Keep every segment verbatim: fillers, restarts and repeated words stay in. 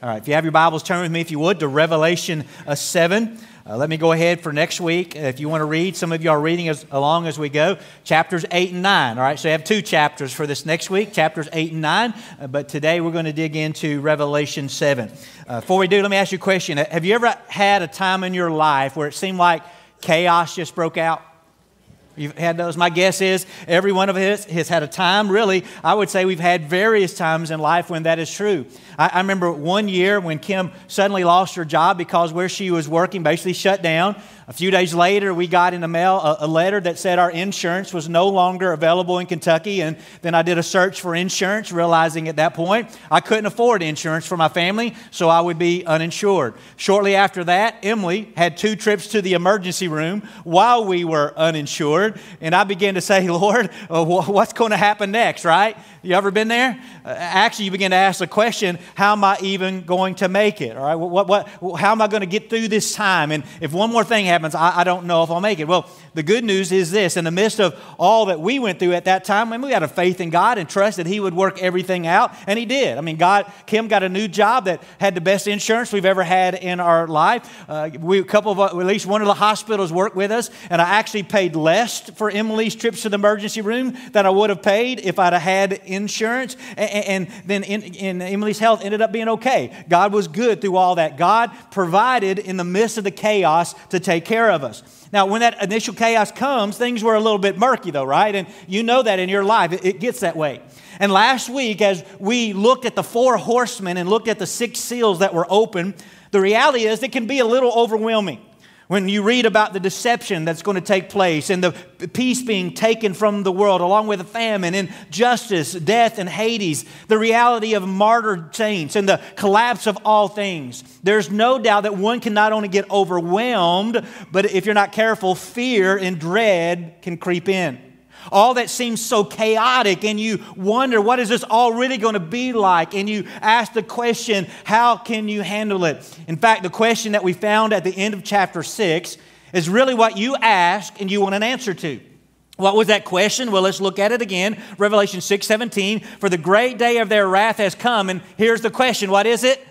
All right, if you have your Bibles, turn with me, if you would, to Revelation uh, seven. Uh, let me go ahead for next week. If you want to read, some of you are reading as, along as we go, chapters eight and nine. All right, so I have two chapters for this next week, chapters eight and nine. Uh, but today we're going to dig into Revelation seven. Uh, before we do, let me ask you a question. Have you ever had a time in your life where it seemed like chaos just broke out? You've had those? My guess is every one of us has had a time. Really, I would say we've had various times in life when that is true. I, I remember one year when Kim suddenly lost her job because where she was working basically shut down. A few days later, we got in the mail a, a letter that said our insurance was no longer available in Kentucky. And then I did a search for insurance, realizing at that point I couldn't afford insurance for my family, so I would be uninsured. Shortly after that, Emily had two trips to the emergency room while we were uninsured. And I began to say, Lord, uh, what's going to happen next, right? You ever been there? Uh, actually, you begin to ask the question, how am I even going to make it? All right, what, what, how am I going to get through this time? And if one more thing happens, I, I don't know if I'll make it. Well, the good news is this. In the midst of all that we went through at that time, I mean, we had a faith in God and trust that He would work everything out, and He did. I mean, God, Kim got a new job that had the best insurance we've ever had in our life. Uh, we, a couple of, at least one of the hospitals worked with us, and I actually paid less for Emily's trips to the emergency room than I would have paid if I'd have had insurance. And, and then in, in Emily's health ended up being okay. God was good through all that. God provided in the midst of the chaos to take care of us. Now, when that initial chaos comes, things were a little bit murky though, right? And you know that in your life, it, it gets that way. And last week, as we looked at the four horsemen and looked at the six seals that were open, the reality is it can be a little overwhelming. When you read about the deception that's going to take place and the peace being taken from the world along with a famine and justice, death, and Hades, the reality of martyred saints and the collapse of all things, there's no doubt that one can not only get overwhelmed, but if you're not careful, fear and dread can creep in. All that seems so chaotic, and you wonder, what is this all really going to be like? And you ask the question, how can you handle it? In fact, the question that we found at the end of chapter six is really what you ask and you want an answer to. What was that question? Well, let's look at it again. Revelation six seventeen, for the great day of their wrath has come. And here's the question. What is it?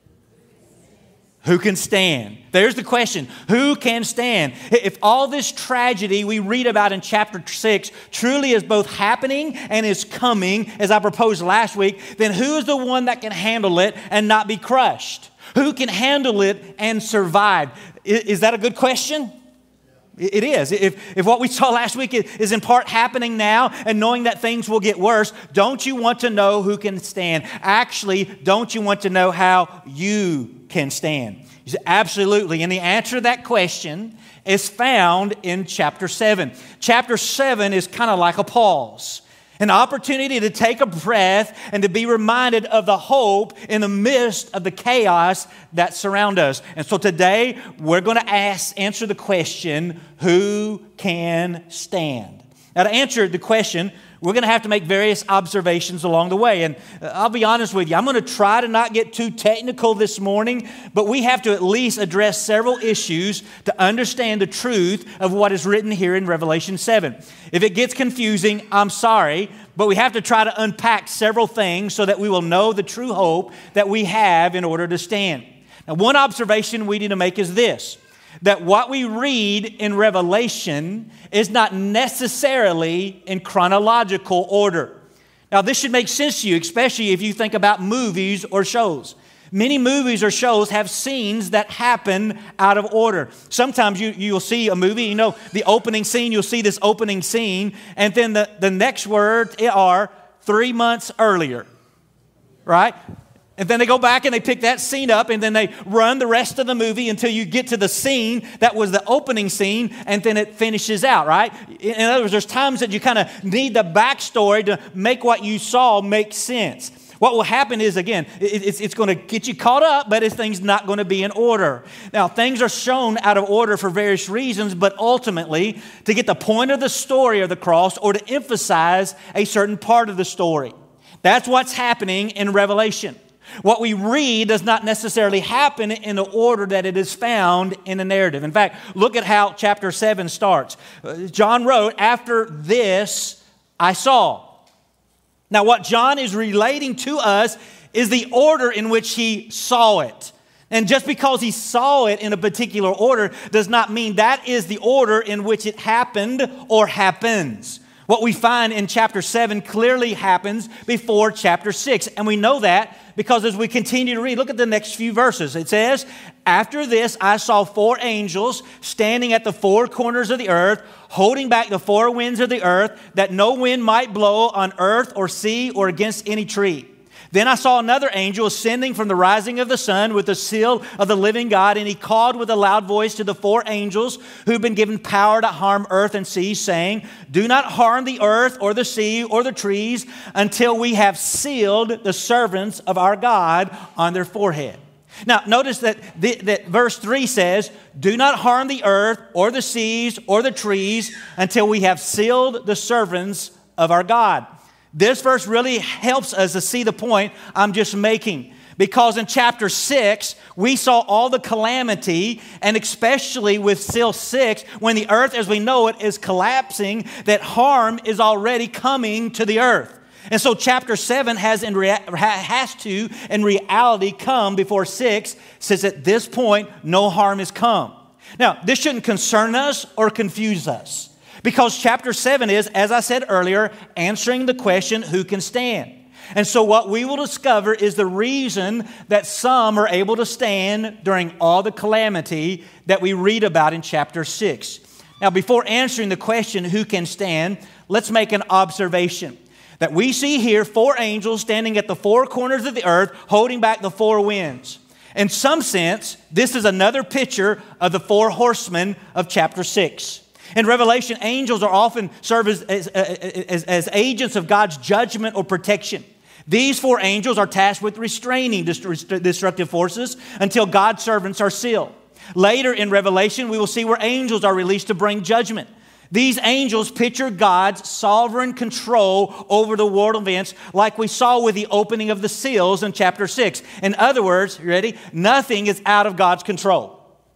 Who can stand? There's the question. Who can stand? If all this tragedy we read about in chapter six truly is both happening and is coming, as I proposed last week, then who is the one that can handle it and not be crushed? Who can handle it and survive? Is that a good question? It is. If, if what we saw last week is in part happening now and knowing that things will get worse, don't you want to know who can stand? Actually, don't you want to know how you can stand? You say, absolutely. And the answer to that question is found in chapter seven. Chapter seven is kind of like a pause. An opportunity to take a breath and to be reminded of the hope in the midst of the chaos that surround us. And so today we're going to ask, answer the question, who can stand? Now to answer the question, we're going to have to make various observations along the way. And I'll be honest with you, I'm going to try to not get too technical this morning, but we have to at least address several issues to understand the truth of what is written here in Revelation seven. If it gets confusing, I'm sorry, but we have to try to unpack several things so that we will know the true hope that we have in order to stand. Now, one observation we need to make is this, that what we read in Revelation is not necessarily in chronological order. Now, this should make sense to you, especially if you think about movies or shows. Many movies or shows have scenes that happen out of order. Sometimes you, you'll see a movie, you know, the opening scene, you'll see this opening scene, and then the, the next words are three months earlier, right? And then they go back and they pick that scene up and then they run the rest of the movie until you get to the scene that was the opening scene and then it finishes out, right? In other words, there's times that you kind of need the backstory to make what you saw make sense. What will happen is, again, it's, it's going to get you caught up, but it's things not going to be in order. Now, things are shown out of order for various reasons, but ultimately to get the point of the story of the cross or to emphasize a certain part of the story. That's what's happening in Revelation. What we read does not necessarily happen in the order that it is found in the narrative. In fact, look at how chapter seven starts. John wrote, after this I saw. Now, what John is relating to us is the order in which he saw it. And just because he saw it in a particular order does not mean that is the order in which it happened or happens. What we find in chapter seven clearly happens before chapter six. And we know that because as we continue to read, look at the next few verses. It says, "After this I saw four angels standing at the four corners of the earth, holding back the four winds of the earth, that no wind might blow on earth or sea or against any tree. Then I saw another angel ascending from the rising of the sun with the seal of the living God, and he called with a loud voice to the four angels who've been given power to harm earth and sea, saying, 'Do not harm the earth or the sea or the trees until we have sealed the servants of our God on their forehead.'" Now, notice that, the, that verse three says, "Do not harm the earth or the seas or the trees until we have sealed the servants of our God." This verse really helps us to see the point I'm just making. Because in chapter six, we saw all the calamity, and especially with seal six, when the earth as we know it is collapsing, that harm is already coming to the earth. And so chapter seven has, in rea- has to, in reality, come before six, since at this point, no harm has come. Now, this shouldn't concern us or confuse us. Because chapter seven is, as I said earlier, answering the question, who can stand? And so what we will discover is the reason that some are able to stand during all the calamity that we read about in chapter six. Now, before answering the question, who can stand, let's make an observation. That we see here four angels standing at the four corners of the earth, holding back the four winds. In some sense, this is another picture of the four horsemen of chapter six. In Revelation, angels are often serve as, as, as, as agents of God's judgment or protection. These four angels are tasked with restraining destructive forces until God's servants are sealed. Later in Revelation, we will see where angels are released to bring judgment. These angels picture God's sovereign control over the world events like we saw with the opening of the seals in chapter six. In other words, you ready? Nothing is out of God's control.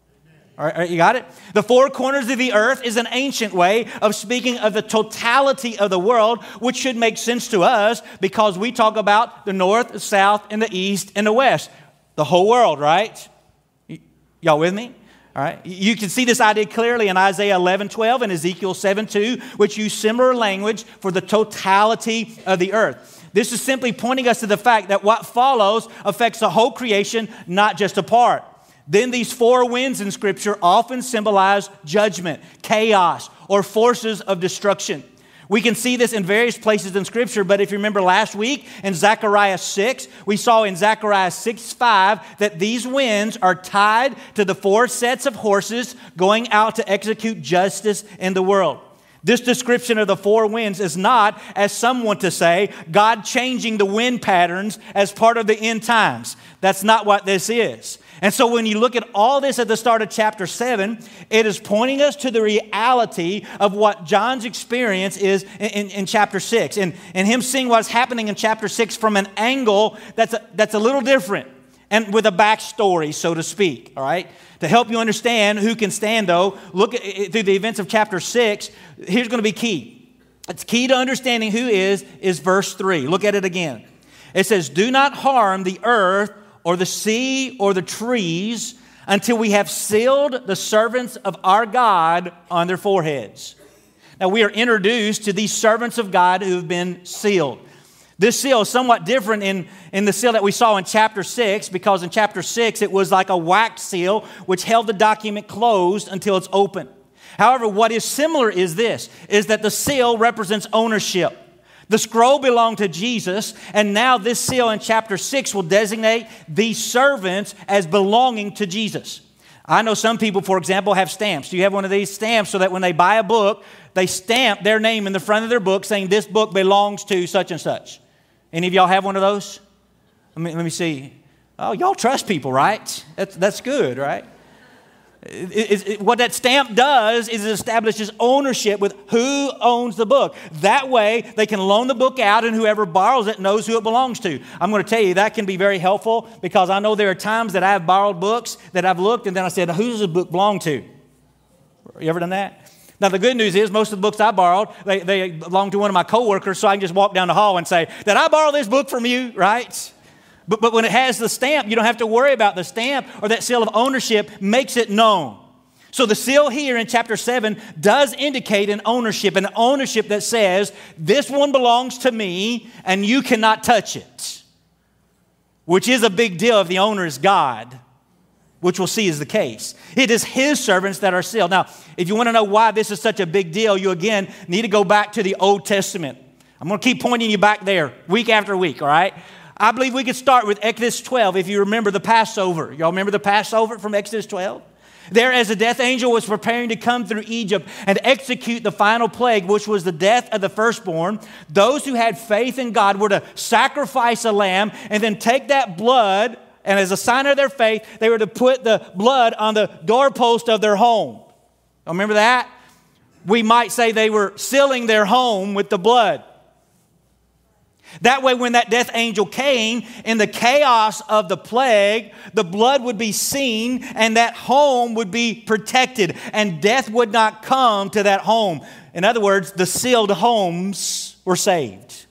All right, you got it? The four corners of the earth is an ancient way of speaking of the totality of the world, which should make sense to us because we talk about the north, the south, and the east, and the west. The whole world, right? Y- y'all with me? All right. You can see this idea clearly in Isaiah eleven twelve and Ezekiel seven two, which use similar language for the totality of the earth. This is simply pointing us to the fact that what follows affects the whole creation, not just a part. Then these four winds in Scripture often symbolize judgment, chaos, or forces of destruction. We can see this in various places in Scripture, but if you remember last week in Zechariah six, we saw in Zechariah six five that these winds are tied to the four sets of horses going out to execute justice in the world. This description of the four winds is not, as some want to say, God changing the wind patterns as part of the end times. That's not what this is. And so when you look at all this at the start of chapter seven, it is pointing us to the reality of what John's experience is in, in, in chapter six. And, and him seeing what's happening in chapter six from an angle that's a, that's a little different and with a backstory, so to speak, all right? To help you understand who can stand, though, look at, through the events of chapter six, here's going to be key. It's key to understanding who is, is verse three. Look at it again. It says, "Do not harm the earth or the sea or the trees until we have sealed the servants of our God on their foreheads." Now, we are introduced to these servants of God who have been sealed. This seal is somewhat different in, in the seal that we saw in chapter six, because in chapter six, it was like a wax seal which held the document closed until it's open. However, what is similar is this, is that the seal represents ownership. The scroll belonged to Jesus, and now this seal in chapter six will designate these servants as belonging to Jesus. I know some people, for example, have stamps. Do you have one of these stamps so that when they buy a book, they stamp their name in the front of their book saying this book belongs to such and such? Any of y'all have one of those? Let me, let me see. Oh, y'all trust people, right? That's, that's good, right? It, it, it, what that stamp does is it establishes ownership with who owns the book. That way, they can loan the book out, and whoever borrows it knows who it belongs to. I'm going to tell you, that can be very helpful, because I know there are times that I've borrowed books that I've looked, and then I said, who does the book belong to? You ever done that? Now, the good news is most of the books I borrowed, they, they belong to one of my coworkers, so I can just walk down the hall and say, did I borrow this book from you, right? But, but when it has the stamp, you don't have to worry about the stamp, or that seal of ownership makes it known. So the seal here in chapter seven does indicate an ownership, an ownership that says, this one belongs to me and you cannot touch it. Which is a big deal if the owner is God, which we'll see is the case. It is His servants that are sealed. Now, if you want to know why this is such a big deal, you again need to go back to the Old Testament. I'm going to keep pointing you back there week after week, all right? I believe we could start with Exodus twelve if you remember the Passover. Y'all remember the Passover from Exodus twelve? There, as the death angel was preparing to come through Egypt and execute the final plague, which was the death of the firstborn, those who had faith in God were to sacrifice a lamb and then take that blood, and as a sign of their faith, they were to put the blood on the doorpost of their home. Remember that? We might say they were sealing their home with the blood. That way, when that death angel came, in the chaos of the plague, the blood would be seen and that home would be protected and death would not come to that home. In other words, the sealed homes were saved.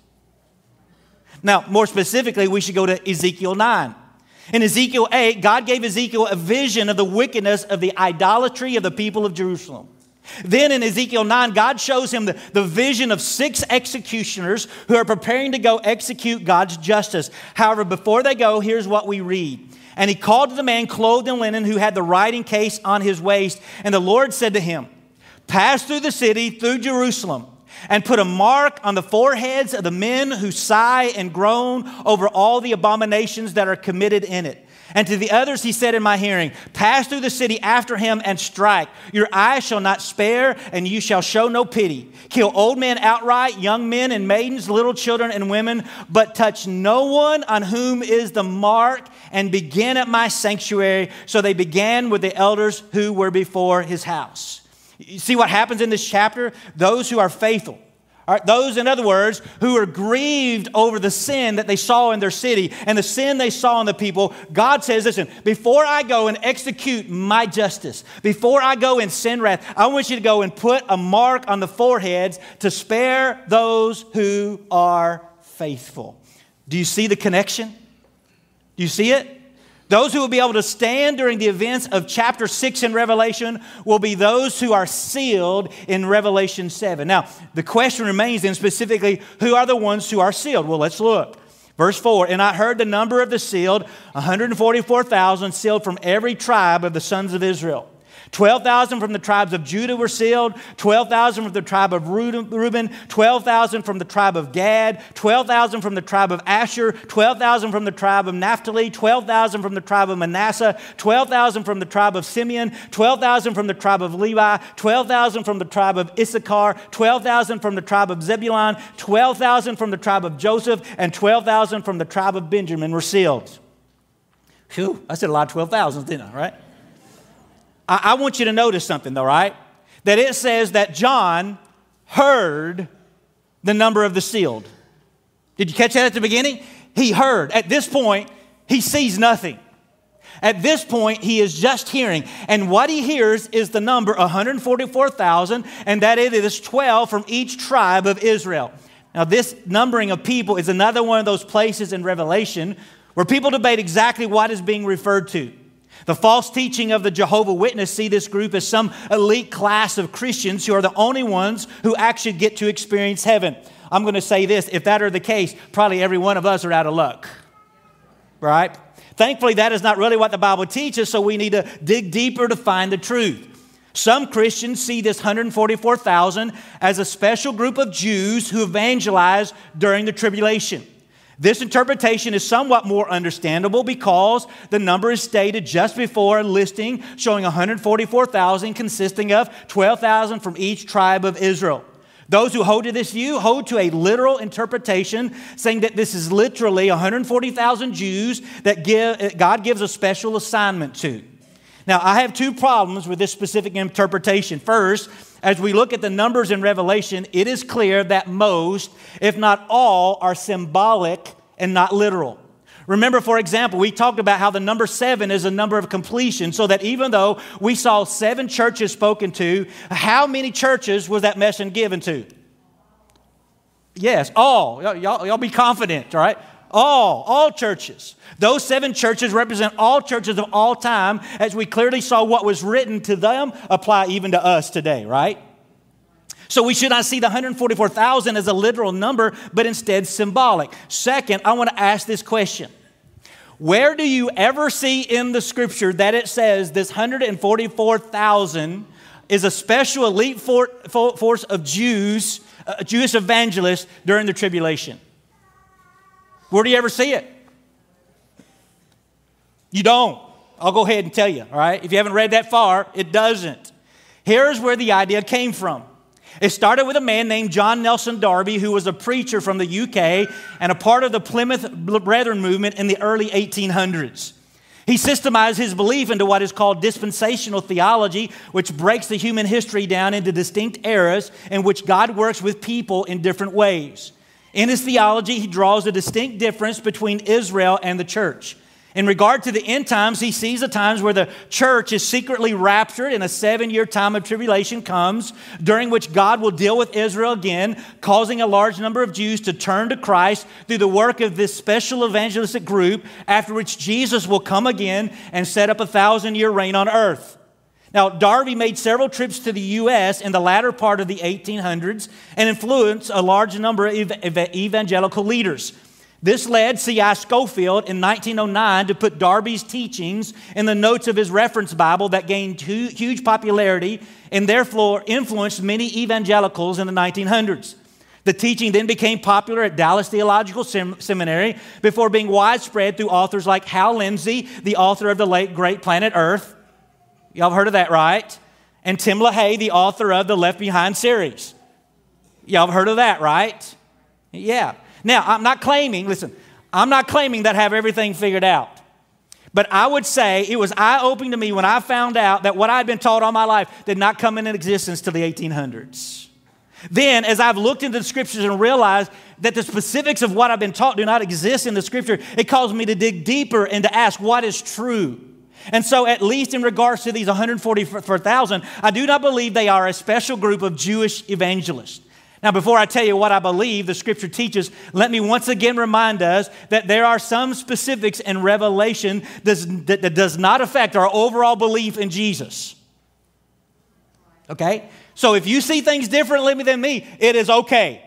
Now, more specifically, we should go to Ezekiel nine. In Ezekiel eight, God gave Ezekiel a vision of the wickedness of the idolatry of the people of Jerusalem. Then in Ezekiel nine, God shows him the, the vision of six executioners who are preparing to go execute God's justice. However, before they go, here's what we read. And he called to the man clothed in linen who had the writing case on his waist. And the Lord said to him, pass through the city, through Jerusalem, and put a mark on the foreheads of the men who sigh and groan over all the abominations that are committed in it. And to the others he said in my hearing, pass through the city after him and strike. Your eye shall not spare, and you shall show no pity. Kill old men outright, young men and maidens, little children and women, but touch no one on whom is the mark, and begin at my sanctuary. So they began with the elders who were before his house. You see what happens in this chapter? Those who are faithful. All right, those, in other words, who are grieved over the sin that they saw in their city and the sin they saw in the people, God says, listen, before I go and execute my justice, before I go and send wrath, I want you to go and put a mark on the foreheads to spare those who are faithful. Do you see the connection? Do you see it? Those who will be able to stand during the events of chapter six in Revelation will be those who are sealed in Revelation seven. Now, the question remains then specifically, who are the ones who are sealed? Well, let's look. Verse four, and I heard the number of the sealed, one hundred forty-four thousand sealed from every tribe of the sons of Israel. twelve thousand from the tribes of Judah were sealed, twelve thousand from the tribe of Reuben, twelve thousand from the tribe of Gad, twelve thousand from the tribe of Asher, twelve thousand from the tribe of Naphtali, twelve thousand from the tribe of Manasseh, twelve thousand from the tribe of Simeon, twelve thousand from the tribe of Levi, twelve thousand from the tribe of Issachar, twelve thousand from the tribe of Zebulun, twelve thousand from the tribe of Joseph, and twelve thousand from the tribe of Benjamin were sealed. Phew, I said a lot of twelve thousands, didn't I, right? I want you to notice something, though, right? That it says that John heard the number of the sealed. Did you catch that at the beginning? He heard. At this point, he sees nothing. At this point, he is just hearing. And what he hears is the number one hundred forty-four thousand, and that it is twelve from each tribe of Israel. Now, this numbering of people is another one of those places in Revelation where people debate exactly what is being referred to. The false teaching of the Jehovah's Witness see this group as some elite class of Christians who are the only ones who actually get to experience heaven. I'm going to say this, if that are the case, probably every one of us are out of luck, right? Thankfully, that is not really what the Bible teaches, so we need to dig deeper to find the truth. Some Christians see this one hundred forty-four thousand as a special group of Jews who evangelized during the tribulation. This interpretation is somewhat more understandable because the number is stated just before a listing showing one hundred forty-four thousand consisting of twelve thousand from each tribe of Israel. Those who hold to this view hold to a literal interpretation saying that this is literally one hundred forty thousand Jews that give, God gives a special assignment to. Now, I have two problems with this specific interpretation. First, as we look at the numbers in Revelation, it is clear that most, if not all, are symbolic and not literal. Remember, for example, we talked about how the number seven is a number of completion, so that even though we saw seven churches spoken to, how many churches was that message given to? Yes, all. Y'all, y'all be confident, all right? All, all churches. Those seven churches represent all churches of all time, as we clearly saw what was written to them apply even to us today, right? So we should not see the one hundred forty-four thousand as a literal number, but instead symbolic. Second, I want to ask this question. Where do you ever see in the scripture that it says this one hundred forty-four thousand is a special elite for, for, force of Jews, uh, Jewish evangelists during the tribulation? Where do you ever see it? You don't. I'll go ahead and tell you, all right? If you haven't read that far, it doesn't. Here's where the idea came from. It started with a man named John Nelson Darby, who was a preacher from the U K and a part of the Plymouth Brethren movement in the early eighteen hundreds. He systemized his belief into what is called dispensational theology, which breaks the human history down into distinct eras in which God works with people in different ways. In his theology, he draws a distinct difference between Israel and the church. In regard to the end times, he sees the times where the church is secretly raptured and a seven-year time of tribulation comes, during which God will deal with Israel again, causing a large number of Jews to turn to Christ through the work of this special evangelistic group, after which Jesus will come again and set up a thousand-year reign on earth. Now, Darby made several trips to the U S in the latter part of the eighteen hundreds and influenced a large number of evangelical leaders. This led C I Scofield in nineteen oh nine to put Darby's teachings in the notes of his reference Bible that gained huge popularity and therefore influenced many evangelicals in the nineteen hundreds. The teaching then became popular at Dallas Theological Sem- Seminary before being widespread through authors like Hal Lindsey, the author of the late great Planet Earth. Y'all have heard of that, right? And Tim LaHaye, the author of the Left Behind series. Y'all have heard of that, right? Yeah. Now, I'm not claiming, listen, I'm not claiming that I have everything figured out. But I would say it was eye-opening to me when I found out that what I'd been taught all my life did not come into existence till the eighteen hundreds. Then, as I've looked into the scriptures and realized that the specifics of what I've been taught do not exist in the scripture, it caused me to dig deeper and to ask what is true. And so, at least in regards to these one hundred forty-four thousand, I do not believe they are a special group of Jewish evangelists. Now, before I tell you what I believe the scripture teaches, let me once again remind us that there are some specifics in Revelation that, that does not affect our overall belief in Jesus. Okay? So if you see things differently than me, it is okay.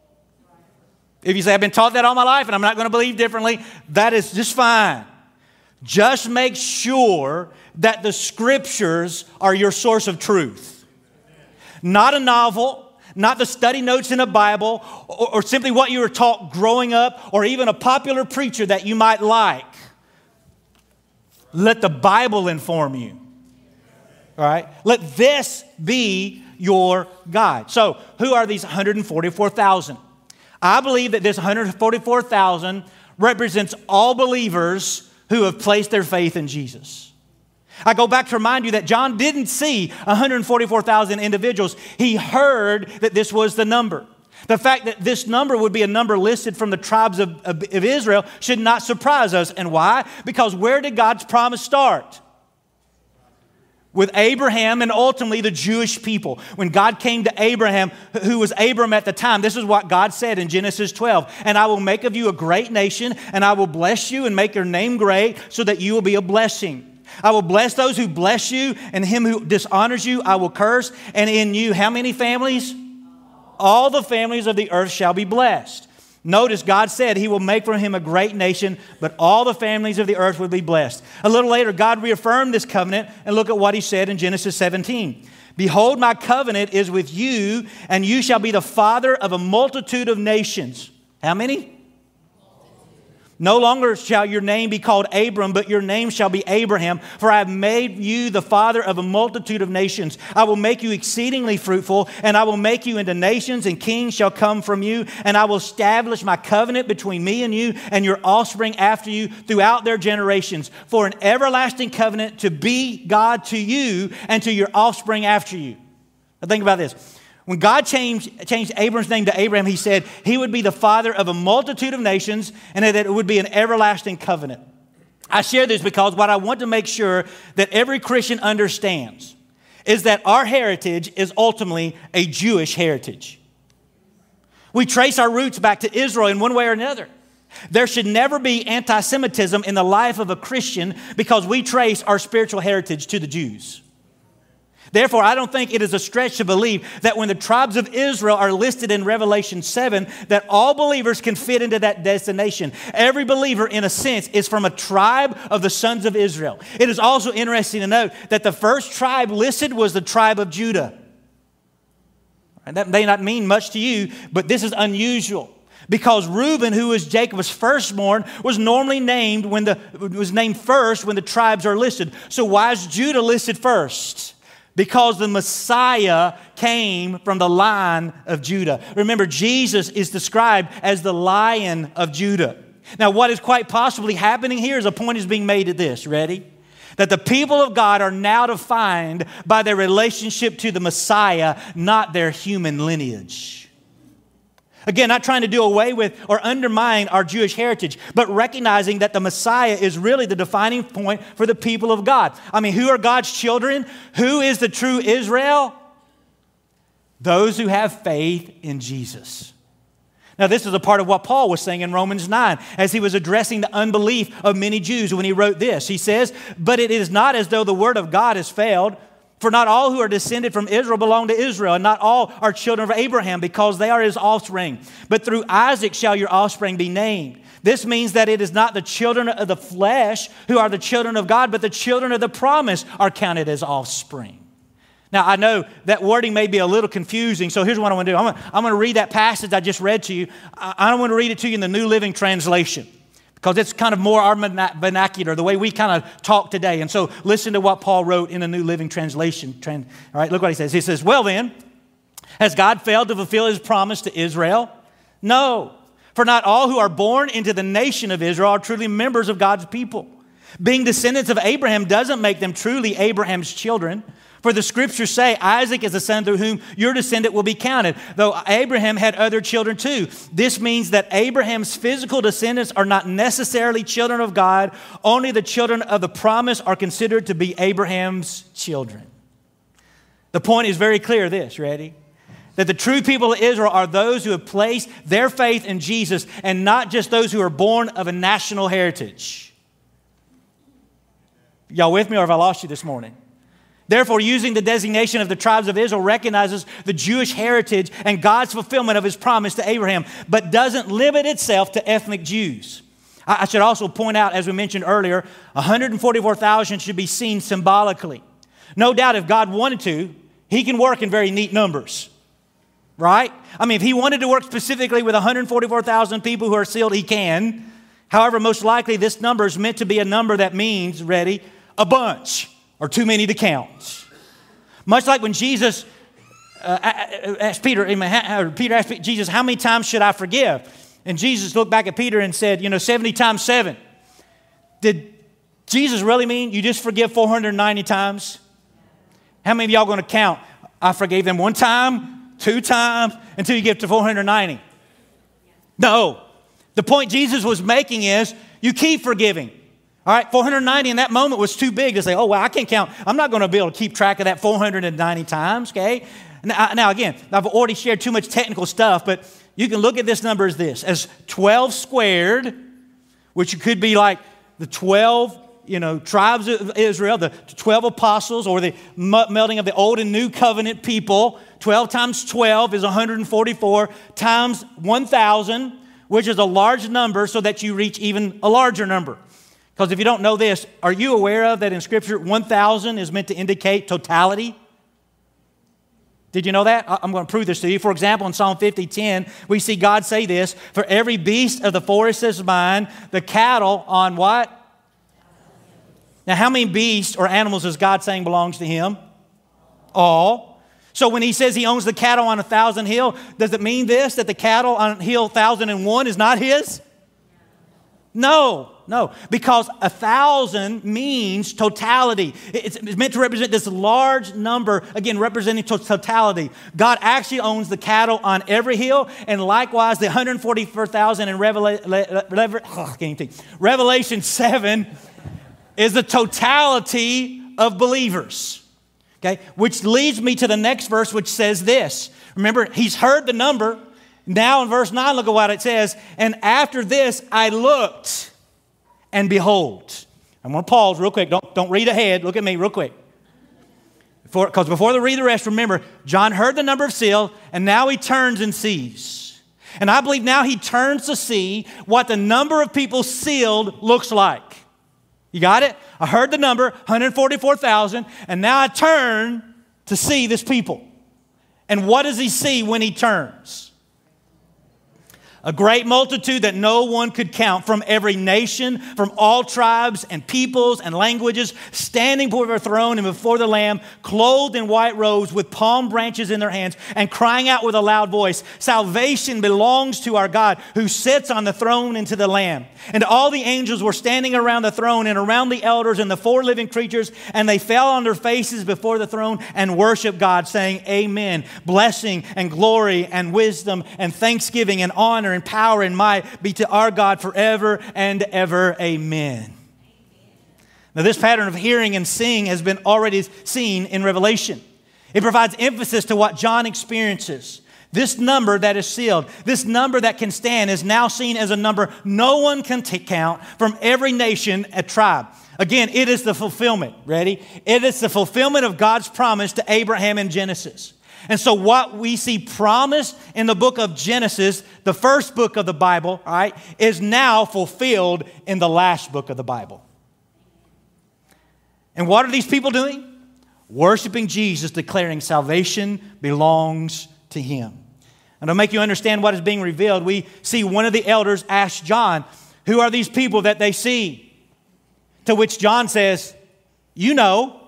If you say, I've been taught that all my life and I'm not going to believe differently, that is just fine. Just make sure that the scriptures are your source of truth. Not a novel. Not the study notes in a Bible, or, or simply what you were taught growing up, or even a popular preacher that you might like. Let the Bible inform you. All right? Let this be your guide. So, who are these one hundred forty-four thousand? I believe that this one hundred forty-four thousand represents all believers who have placed their faith in Jesus. I go back to remind you that John didn't see one hundred forty-four thousand individuals. He heard that this was the number. The fact that this number would be a number listed from the tribes of, of, of Israel should not surprise us. And why? Because where did God's promise start? With Abraham and ultimately the Jewish people. When God came to Abraham, who was Abram at the time, this is what God said in Genesis twelve. And I will make of you a great nation, and I will bless you and make your name great so that you will be a blessing. I will bless those who bless you, and him who dishonors you I will curse. And in you, how many families? All the families of the earth shall be blessed. Notice God said he will make from him a great nation, but all the families of the earth will be blessed. A little later, God reaffirmed this covenant, and look at what he said in Genesis seventeen. Behold, my covenant is with you, and you shall be the father of a multitude of nations. How many? No longer shall your name be called Abram, but your name shall be Abraham, for I have made you the father of a multitude of nations. I will make you exceedingly fruitful, and I will make you into nations, and kings shall come from you, and I will establish my covenant between me and you and your offspring after you throughout their generations, for an everlasting covenant to be God to you and to your offspring after you. Now think about this. When God changed, changed Abram's name to Abraham, he said he would be the father of a multitude of nations and that it would be an everlasting covenant. I share this because what I want to make sure that every Christian understands is that our heritage is ultimately a Jewish heritage. We trace our roots back to Israel in one way or another. There should never be anti-Semitism in the life of a Christian because we trace our spiritual heritage to the Jews. Therefore, I don't think it is a stretch to believe that when the tribes of Israel are listed in Revelation seven, that all believers can fit into that destination. Every believer, in a sense, is from a tribe of the sons of Israel. It is also interesting to note that the first tribe listed was the tribe of Judah. And that may not mean much to you, but this is unusual. Because Reuben, who was Jacob's firstborn, was normally named when the was named first when the tribes are listed. So why is Judah listed first? Because the Messiah came from the line of Judah. Remember, Jesus is described as the Lion of Judah. Now, what is quite possibly happening here is a point is being made at this. Ready? That the people of God are now defined by their relationship to the Messiah, not their human lineage. Again, not trying to do away with or undermine our Jewish heritage, but recognizing that the Messiah is really the defining point for the people of God. I mean, who are God's children? Who is the true Israel? Those who have faith in Jesus. Now, this is a part of what Paul was saying in Romans nine as he was addressing the unbelief of many Jews when he wrote this. He says, "But it is not as though the word of God has failed. For not all who are descended from Israel belong to Israel, and not all are children of Abraham, because they are his offspring. But through Isaac shall your offspring be named. This means that it is not the children of the flesh who are the children of God, but the children of the promise are counted as offspring." Now, I know that wording may be a little confusing, so here's what I want to do. I'm going to, I'm going to read that passage I just read to you. I, I want to read it to you in the New Living Translation, because it's kind of more our vernacular, the way we kind of talk today. And so listen to what Paul wrote in the New Living Translation. All right, look what he says. He says, "Well then, has God failed to fulfill his promise to Israel? No, for not all who are born into the nation of Israel are truly members of God's people. Being descendants of Abraham doesn't make them truly Abraham's children. For the scriptures say, Isaac is the son through whom your descendant will be counted, though Abraham had other children too. This means that Abraham's physical descendants are not necessarily children of God. Only the children of the promise are considered to be Abraham's children." The point is very clear, this, ready? That the true people of Israel are those who have placed their faith in Jesus and not just those who are born of a national heritage. Y'all with me, or have I lost you this morning? Therefore, using the designation of the tribes of Israel recognizes the Jewish heritage and God's fulfillment of his promise to Abraham, but doesn't limit itself to ethnic Jews. I should also point out, as we mentioned earlier, one hundred forty-four thousand should be seen symbolically. No doubt if God wanted to, he can work in very neat numbers, right? I mean, if he wanted to work specifically with one hundred forty-four thousand people who are sealed, he can. However, most likely this number is meant to be a number that means, ready, a bunch. Or too many to count. Much like when Jesus uh, asked Peter, Peter asked Jesus, "How many times should I forgive?" And Jesus looked back at Peter and said, you know, seventy times seven. Did Jesus really mean you just forgive four hundred ninety times? How many of y'all going to count? I forgave them one time, two times, until you get to four hundred ninety. No. The point Jesus was making is you keep forgiving. All right, four hundred ninety in that moment was too big to say, oh, well, I can't count. I'm not going to be able to keep track of that four hundred ninety times, okay? Now, now, again, I've already shared too much technical stuff, but you can look at this number as this, as twelve squared, which could be like the twelve, you know, tribes of Israel, the twelve apostles, or the melding of the old and new covenant people. twelve times twelve is one hundred forty-four times one thousand, which is a large number so that you reach even a larger number. Because if you don't know this, are you aware of that in Scripture, one thousand is meant to indicate totality? Did you know that? I'm going to prove this to you. For example, in Psalm fifty ten, we see God say this, "For every beast of the forest is mine, the cattle on" what? Now, how many beasts or animals is God saying belongs to him? All. So when he says he owns the cattle on a thousand hill, does it mean this, that the cattle on hill one thousand one is not his? No, no, because a thousand means totality. It's meant to represent this large number, again, representing totality. God actually owns the cattle on every hill, and likewise, the one hundred forty-four thousand in Revela- oh, Revelation seven is the totality of believers. Okay, which leads me to the next verse, which says this. Remember, he's heard the number. Now in verse nine, look at what it says. And after this I looked, and behold. I'm going to pause real quick. Don't, don't read ahead. Look at me real quick. Because before they read the rest, remember, John heard the number of seals, and now he turns and sees. And I believe now he turns to see what the number of people sealed looks like. You got it? I heard the number, one hundred forty-four thousand, and now I turn to see this people. And what does he see when he turns? A great multitude that no one could count, from every nation, from all tribes and peoples and languages, standing before the throne and before the Lamb, clothed in white robes with palm branches in their hands, and crying out with a loud voice, "Salvation belongs to our God who sits on the throne and to the Lamb." And all the angels were standing around the throne and around the elders and the four living creatures, and they fell on their faces before the throne and worshiped God, saying, "Amen. Blessing and glory and wisdom and thanksgiving and honor and power and might be to our God forever and ever. Amen." Now, this pattern of hearing and seeing has been already seen in Revelation. It provides emphasis to what John experiences. This number that is sealed, this number that can stand, is now seen as a number no one can t- count, from every nation and tribe. Again, it is the fulfillment. Ready? It is the fulfillment of God's promise to Abraham in Genesis. And so what we see promised in the book of Genesis, the first book of the Bible, all right, is now fulfilled in the last book of the Bible. And what are these people doing? Worshiping Jesus, declaring salvation belongs to Him. And to make you understand what is being revealed, we see one of the elders ask John, "Who are these people that they see?" To which John says, "You know."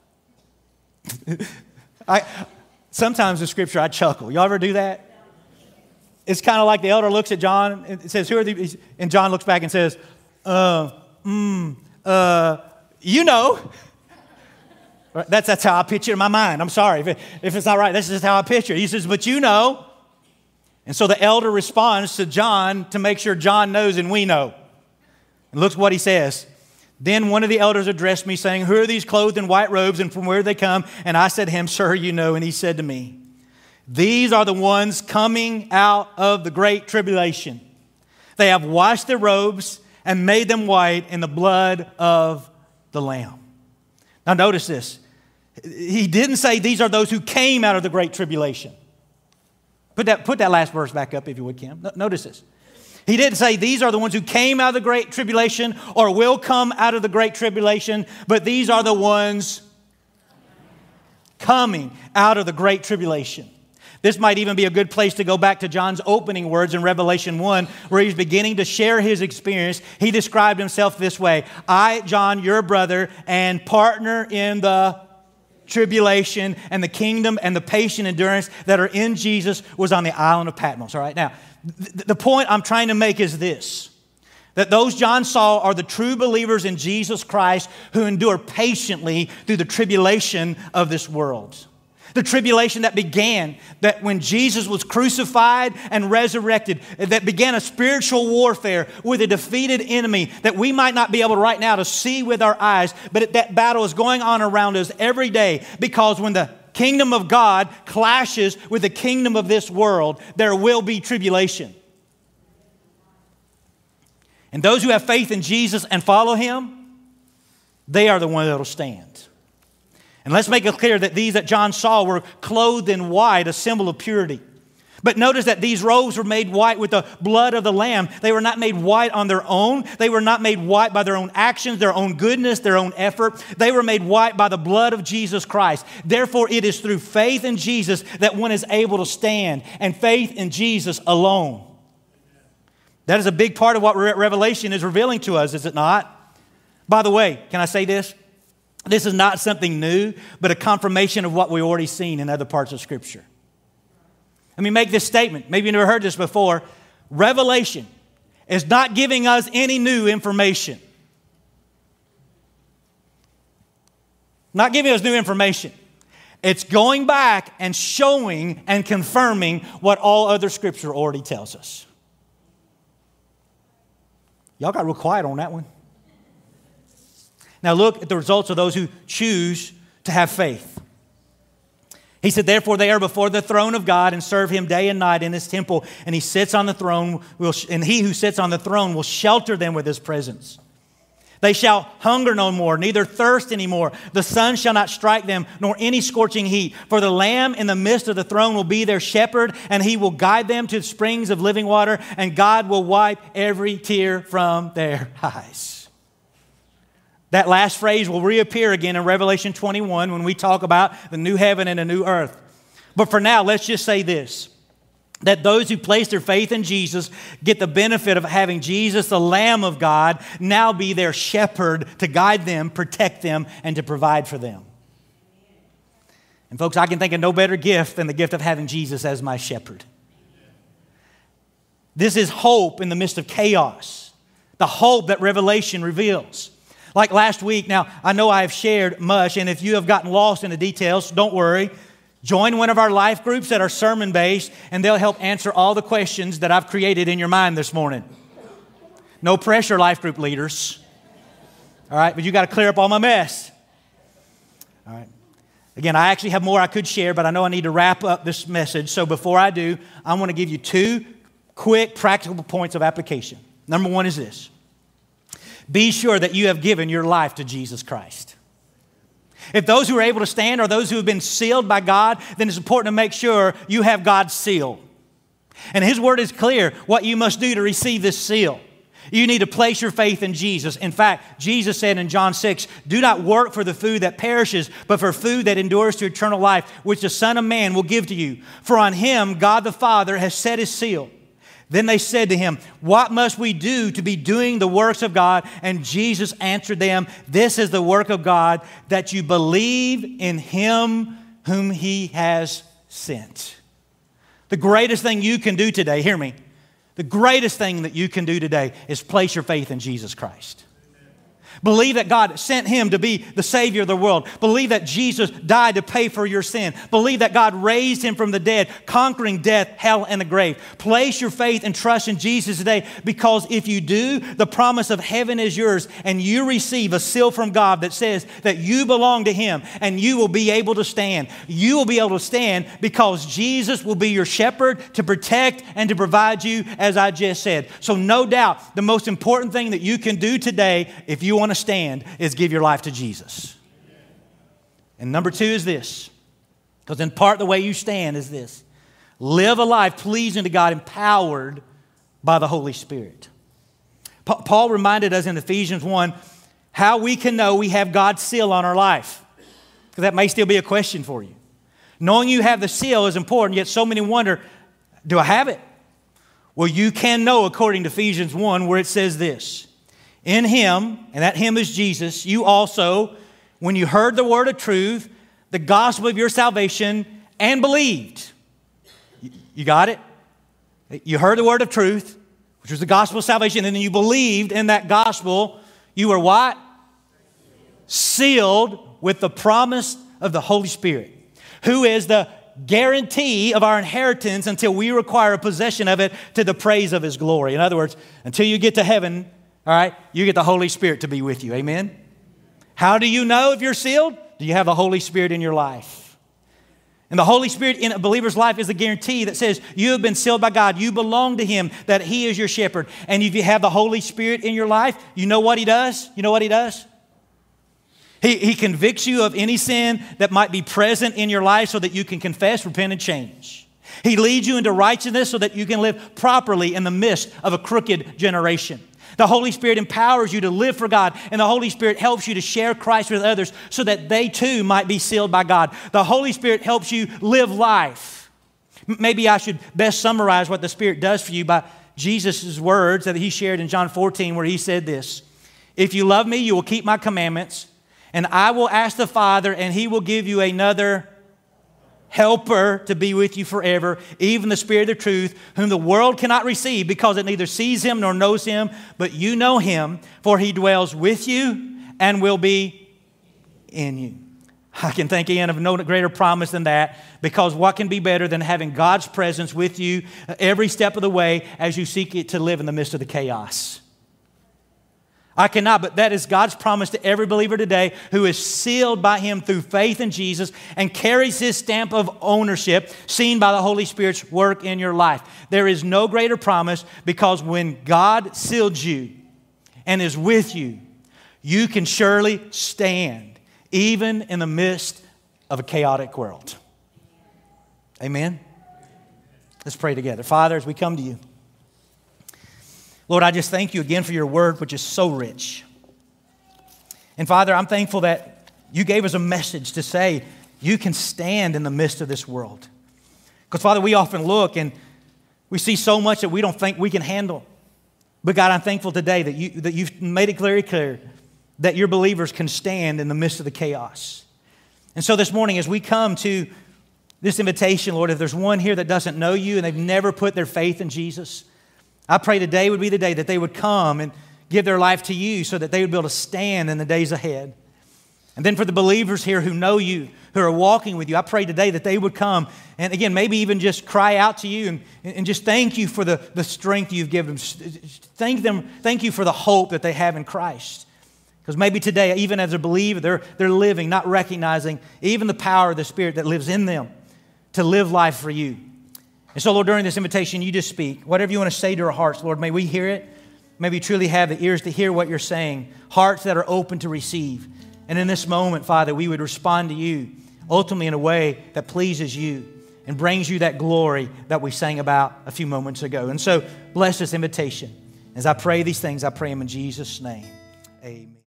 I... Sometimes in Scripture I chuckle. Y'all ever do that? It's kind of like the elder looks at John and says, "Who are these?" And John looks back and says, uh, mm, uh, you know. That's, that's how I picture it in my mind. I'm sorry if, it, if it's not right. This is how I picture it. He says, "But you know." And so the elder responds to John to make sure John knows and we know. And look what he says. "Then one of the elders addressed me, saying, 'Who are these clothed in white robes, and from where they come?' And I said to him, 'Sir, you know.' And he said to me, 'These are the ones coming out of the great tribulation. They have washed their robes and made them white in the blood of the Lamb.'" Now notice this. He didn't say these are those who came out of the great tribulation. Put that, put that last verse back up if you would, Kim. No, notice this. He didn't say these are the ones who came out of the great tribulation or will come out of the great tribulation, but these are the ones coming out of the great tribulation. This might even be a good place to go back to John's opening words in Revelation one, where he's beginning to share his experience. He described himself this way: "I, John, your brother and partner in the tribulation and the kingdom and the patient endurance that are in Jesus, was on the island of Patmos." All right, now, th- the point I'm trying to make is this: that those John saw are the true believers in Jesus Christ who endure patiently through the tribulation of this world. The tribulation that began that when Jesus was crucified and resurrected, that began a spiritual warfare with a defeated enemy that we might not be able right now to see with our eyes, but that battle is going on around us every day, because when the kingdom of God clashes with the kingdom of this world, there will be tribulation. And those who have faith in Jesus and follow Him, they are the ones that will stand. And let's make it clear that these that John saw were clothed in white, a symbol of purity. But notice that these robes were made white with the blood of the Lamb. They were not made white on their own. They were not made white by their own actions, their own goodness, their own effort. They were made white by the blood of Jesus Christ. Therefore, it is through faith in Jesus that one is able to stand, and faith in Jesus alone. That is a big part of what Revelation is revealing to us, is it not? By the way, can I say this? This is not something new, but a confirmation of what we've already seen in other parts of Scripture. Let me make this statement. Maybe you've never heard this before. Revelation is not giving us any new information. Not giving us new information. It's going back and showing and confirming what all other Scripture already tells us. Y'all got real quiet on that one. Now look at the results of those who choose to have faith. He said, therefore they are before the throne of God and serve him day and night in his temple. And he sits on the throne, will, and he who sits on the throne will shelter them with his presence. They shall hunger no more, neither thirst anymore. The sun shall not strike them, nor any scorching heat. For the Lamb in the midst of the throne will be their shepherd, and he will guide them to the springs of living water, and God will wipe every tear from their eyes. That last phrase will reappear again in Revelation twenty-one when we talk about the new heaven and a new earth. But for now, let's just say this, that those who place their faith in Jesus get the benefit of having Jesus, the Lamb of God, now be their shepherd to guide them, protect them, and to provide for them. And folks, I can think of no better gift than the gift of having Jesus as my shepherd. This is hope in the midst of chaos, the hope that Revelation reveals. Like last week, now I know I have shared much, and if you have gotten lost in the details, don't worry. Join one of our life groups that are sermon-based, and they'll help answer all the questions that I've created in your mind this morning. No pressure, life group leaders. All right, but you got to clear up all my mess. All right. Again, I actually have more I could share, but I know I need to wrap up this message. So before I do, I want to give you two quick, practical points of application. Number one is this. Be sure that you have given your life to Jesus Christ. If those who are able to stand are those who have been sealed by God, then it's important to make sure you have God's seal. And His Word is clear what you must do to receive this seal. You need to place your faith in Jesus. In fact, Jesus said in John six, do not work for the food that perishes, but for food that endures to eternal life, which the Son of Man will give to you. For on Him God the Father has set His seal. Then they said to Him, what must we do to be doing the works of God? And Jesus answered them, this is the work of God, that you believe in Him whom He has sent. The greatest thing you can do today, hear me, the greatest thing that you can do today is place your faith in Jesus Christ. Believe that God sent Him to be the Savior of the world. Believe that Jesus died to pay for your sin. Believe that God raised Him from the dead, conquering death, hell, and the grave. Place your faith and trust in Jesus today, because if you do, the promise of heaven is yours, and you receive a seal from God that says that you belong to Him, and you will be able to stand. You will be able to stand because Jesus will be your shepherd to protect and to provide you, as I just said. So no doubt, the most important thing that you can do today, if you want to stand, is give your life to Jesus. And number two is this, because in part the way you stand is this: live a life pleasing to God, empowered by the Holy Spirit. Pa- Paul reminded us in Ephesians one how we can know we have God's seal on our life, because that may still be a question for you. Knowing you have the seal is important, yet so many wonder, do I have it? Well, you can know according to Ephesians one, where it says this: in Him, and that Him is Jesus, you also, when you heard the word of truth, the gospel of your salvation, and believed. You got it? You heard the word of truth, which was the gospel of salvation, and then you believed in that gospel. You were what? Sealed with the promise of the Holy Spirit, who is the guarantee of our inheritance until we require a possession of it to the praise of His glory. In other words, until you get to heaven, all right, you get the Holy Spirit to be with you. Amen? How do you know if you're sealed? Do you have the Holy Spirit in your life? And the Holy Spirit in a believer's life is a guarantee that says you have been sealed by God. You belong to Him, that He is your shepherd. And if you have the Holy Spirit in your life, you know what He does? You know what He does? He, he convicts you of any sin that might be present in your life so that you can confess, repent, and change. He leads you into righteousness so that you can live properly in the midst of a crooked generation. The Holy Spirit empowers you to live for God, and the Holy Spirit helps you to share Christ with others so that they too might be sealed by God. The Holy Spirit helps you live life. Maybe I should best summarize what the Spirit does for you by Jesus' words that He shared in John fourteen, where He said this: if you love me, you will keep my commandments, and I will ask the Father, and He will give you another helper to be with you forever, even the Spirit of truth, whom the world cannot receive because it neither sees Him nor knows Him, but you know Him, for He dwells with you and will be in you. I can think again of no greater promise than that, because what can be better than having God's presence with you every step of the way as you seek it to live in the midst of the chaos? I cannot, but that is God's promise to every believer today who is sealed by Him through faith in Jesus and carries His stamp of ownership seen by the Holy Spirit's work in your life. There is no greater promise, because when God sealed you and is with you, you can surely stand even in the midst of a chaotic world. Amen? Let's pray together. Father, as we come to you, Lord, I just thank you again for your word, which is so rich. And Father, I'm thankful that you gave us a message to say you can stand in the midst of this world. Because Father, we often look and we see so much that we don't think we can handle. But God, I'm thankful today that, you, that you've made it very clear that your believers can stand in the midst of the chaos. And so this morning, as we come to this invitation, Lord, if there's one here that doesn't know you and they've never put their faith in Jesus, I pray today would be the day that they would come and give their life to you so that they would be able to stand in the days ahead. And then for the believers here who know you, who are walking with you, I pray today that they would come and again, maybe even just cry out to you and, and just thank you for the, the strength you've given them. Thank them, thank you for the hope that they have in Christ. Because maybe today, even as a believer, they're, they're living, not recognizing even the power of the Spirit that lives in them to live life for you. And so, Lord, during this invitation, you just speak. Whatever you want to say to our hearts, Lord, may we hear it. May we truly have the ears to hear what you're saying, hearts that are open to receive. And in this moment, Father, we would respond to you ultimately in a way that pleases you and brings you that glory that we sang about a few moments ago. And so, bless this invitation. As I pray these things, I pray them in Jesus' name. Amen.